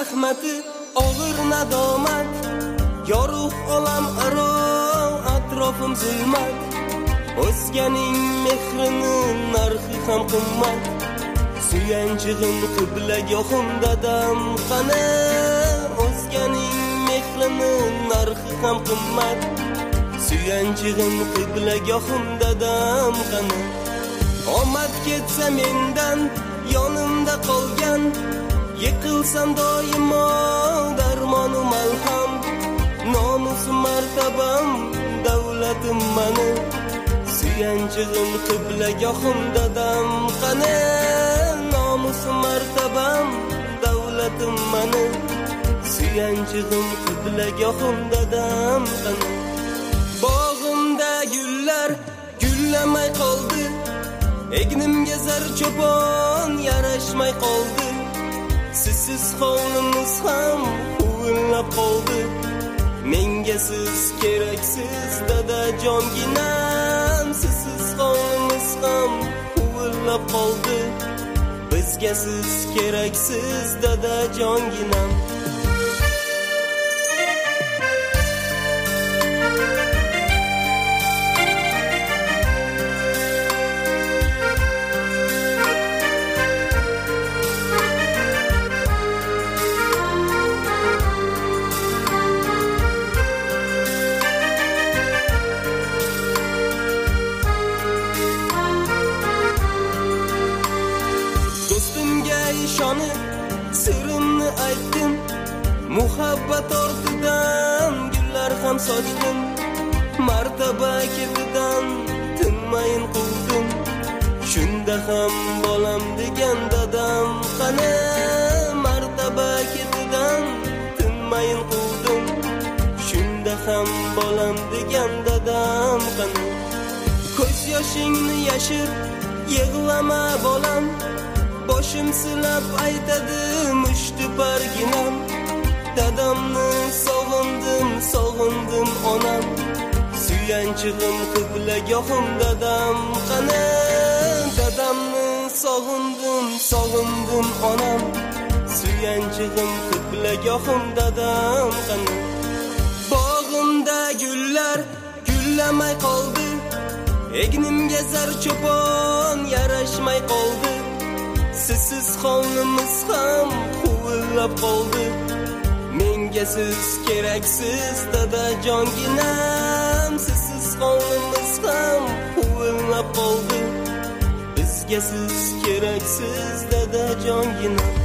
zahmati og'ir nadomat, yorug' olam aro atrofim zulmat. O'zganing mehrini narxi ham qimmat, suyanchig'im qiblagohim dadam qani. O'zganing mehrini narxi ham qimmat, suyanchig'im qiblagohim dadam qani. Omad ketsa mendan yonimda qolgan, yiqilsam doimo darmonim malham. Nomusum martabam davlatim mani, suyanchig'im qiblagohim dadam qani. Nomusum martabam davlatim mani, suyanchig'im qiblagohim dadam qani. Bog'imda gullar gullamay qoldi, egnimga zar cho'pon yarashmay qoldi. Sizsiz hovlimiz ham huvillab qoldi. Menga siz keraksiz dada jonginam, sizsiz hovlimiz ham huvillab qoldi. Bizga siz keraksiz dada jonginam. Sirimni aytdim, muhabbat ortidan gullar ham sochdim. Martaba ketidan tinmayin quvdim, shunda ham bolam degan dadam qani. Martaba ketidan tinmayin quvdim, shunda ham bolam degan dadam qani. Ko'z yoshingni yashir, yig'lama bolam, boshim silab aytadi mushti parginam. Dadamni sog'indim, sog'indim onam, suyanchig'im qiblagohim dadam qani. Dadamni sog'indim, sog'indim onam, suyanchig'im qiblagohim dadam qani. Bog'imda gullar gullamay qoldi, egnimga zar cho'pon yarashmay qoldi. Sizsiz hovlimiz ham huvillab qoldi. Menga siz keraksiz dada jonginam, sizsiz hovlimiz ham huvillab qoldi. Bizga siz keraksiz dada jonginam.